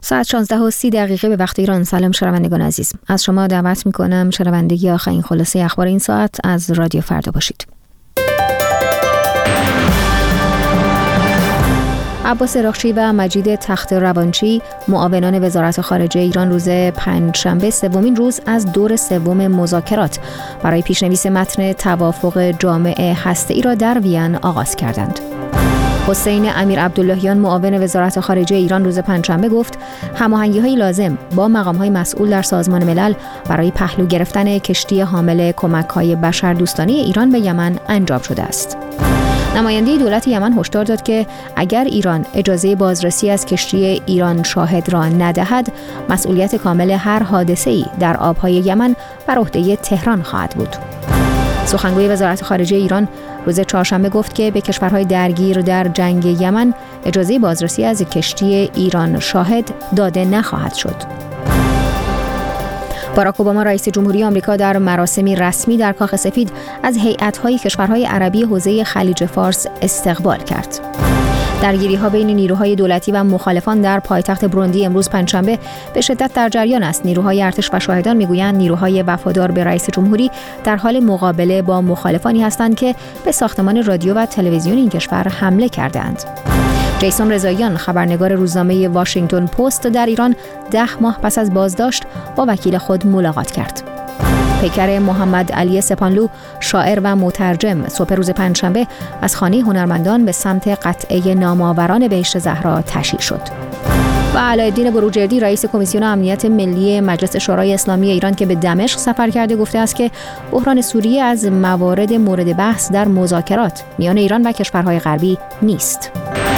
ساعت 16:30 به وقت ایران. سلام شنوندگان عزیز. از شما دعوت می‌کنم شنوندگی آخرین خلاصه اخبار این ساعت از رادیو فردا باشید. عباس راخچی و مجید تخت روانچی معاونان وزارت خارجه ایران روز پنجشنبه سومین روز از دور سوم مذاکرات برای پیشنویس متن توافق جامع هسته‌ای را در وین آغاز کردند. حسین امیر عبداللهیان معاون وزارت خارجه ایران روز پنجشنبه گفت هماهنگی‌های لازم با مقام‌های مسئول در سازمان ملل برای پهلو گرفتن کشتی حامل کمک‌های بشردوستانه ایران به یمن انجام شده است. نماینده دولت یمن هشدار داد که اگر ایران اجازه بازرسی از کشتی ایران شاهد را ندهد، مسئولیت کامل هر حادثه‌ای در آب‌های یمن بر عهده تهران خواهد بود. سخنگوی وزارت خارجه ایران روز چهارشنبه گفت که به کشورهای درگیر در جنگ یمن اجازه بازرسی از کشتی ایران شاهد داده نخواهد شد. باراک اوباما رئیس جمهوری آمریکا در مراسمی رسمی در کاخ سفید از هیئت‌های کشورهای عربی حوزه خلیج فارس استقبال کرد. درگیری‌ها بین نیروهای دولتی و مخالفان در پایتخت بروندی امروز پنجشنبه به شدت در جریان است. نیروهای ارتش و شاهدان می‌گویند نیروهای وفادار به رئیس جمهوری در حال مقابله با مخالفانی هستند که به ساختمان رادیو و تلویزیون این کشور حمله کردند. جیسون رضاییان خبرنگار روزنامه واشنگتن پست در ایران 10 ماه پس از بازداشت با وکیل خود ملاقات کرد. پیکر محمد علی سپانلو شاعر و مترجم صبح روز پنجشنبه از خانه هنرمندان به سمت قطعه نامآوران بهشت زهرا تشییع شد. و علاءالدین بروجردی رئیس کمیسیون امنیت ملی مجلس شورای اسلامی ایران که به دمشق سفر کرده گفته است که بحران سوریه از موارد مورد بحث در مذاکرات میان ایران و کشورهای غربی نیست.